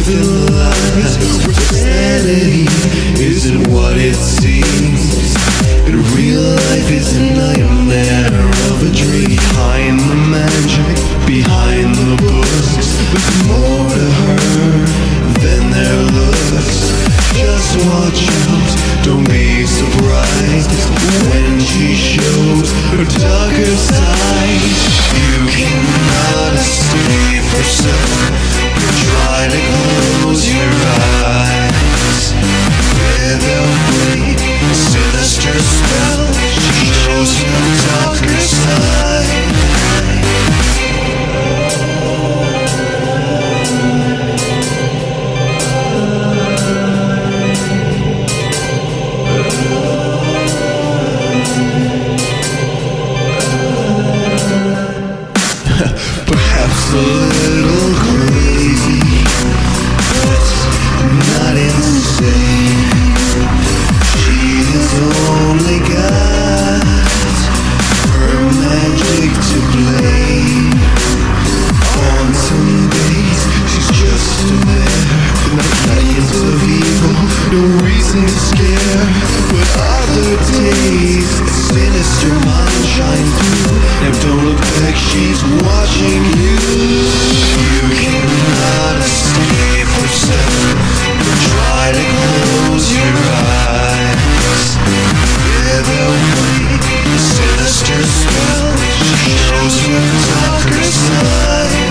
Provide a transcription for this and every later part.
living lies. Sanity isn't what it seems. And real life is a nightmare of a dream. Behind the magic, behind the books, there's more to her than there looks. Just watch out, don't be surprised when she shows her darker side. You cannot escape herself. Try to close your eyes. Without break, a sinister spell, she shows her darker side. Perhaps a little crazy, but not insane. She has only got her magic to blame. On some days she's just a mare, no signs of evil, no reason to scare. But other days a sinister mind shines through. Now don't look back, she's watching you. You cannot escape herself. Try to close your eyes. Without break, a sinister spell, she shows her darker side.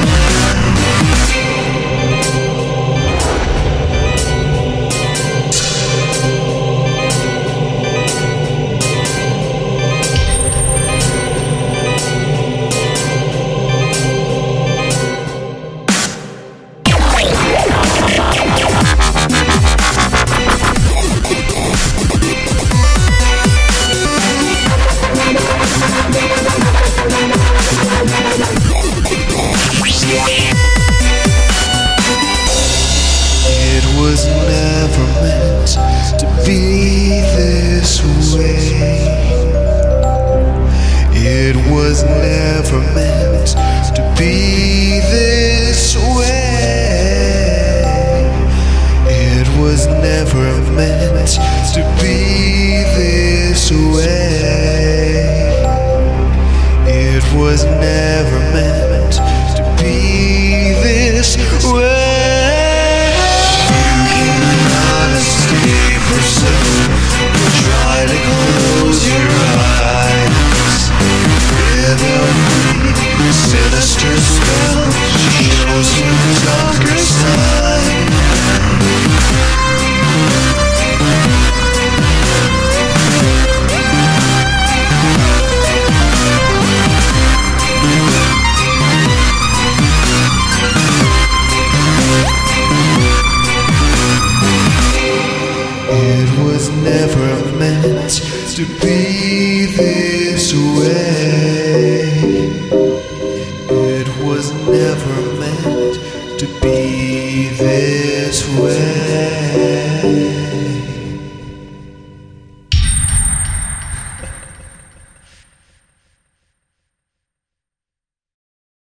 It was never meant to be this way. It was never meant to be this way. It was never meant to be this way. It was never meant to be this way. Escape herself, try to close your eyes. Without break, a sinister spell, she shows her darker side. It was never meant to be this way. It was never meant to be this way.